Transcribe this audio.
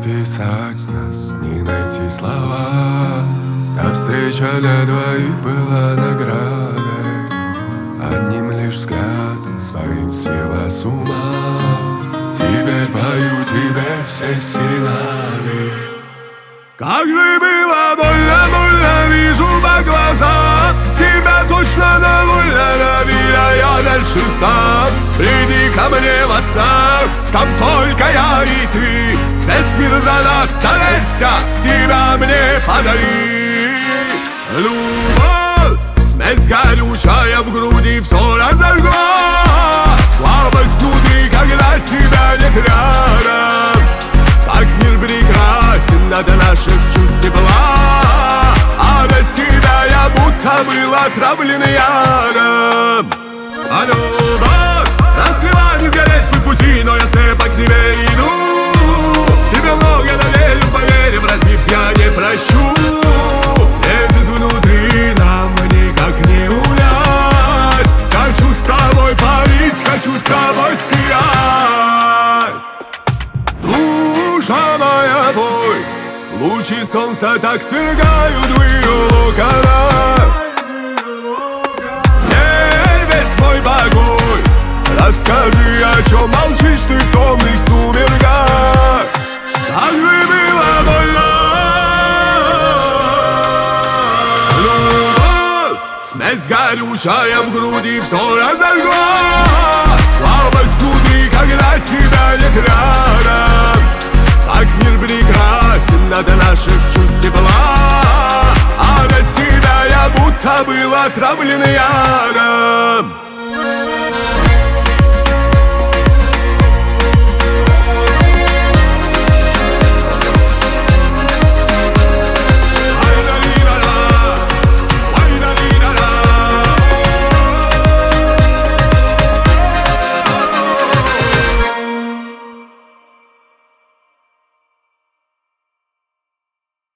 описать нас, не найти слова. Та встреча для двоих была наградой, одним лишь взглядом своим свела с ума. Теперь пою тебе все серенады. Как же было больно, больно, вижу по глазам. Себя точно довольно, навея я дальше сам. Приди ко мне во снах, там только я и ты. Весь мир за нас, старайся, себя мне подари. Любовь, смесь горючая в груди, все разожгла. Слабость внутри, когда тебя нет рядом. Так мир прекрасен, надо наших чувств тепла. А до тебя я будто был отравлен ядом. А любовь расцвела, не сгореть по пути, но я слепо к тебе иду. Тебе много доверю, поверив, разбив, я не прощу. Летит внутри, нам никак не унять. Хочу с тобой парить, хочу с тобой сиять. Душа моя, бой, лучи солнца так свергают в ее локонах. Весь мой покой, расскажи, о чем молчишь ты в томных сумерках. Как же было больно. Любовь, смесь горючая в груди, все разожгла. Слабость внутри, когда тебя нет рядом. Так мир прекрасен, надо наших чувств тепла. А до тебя я будто был отравлен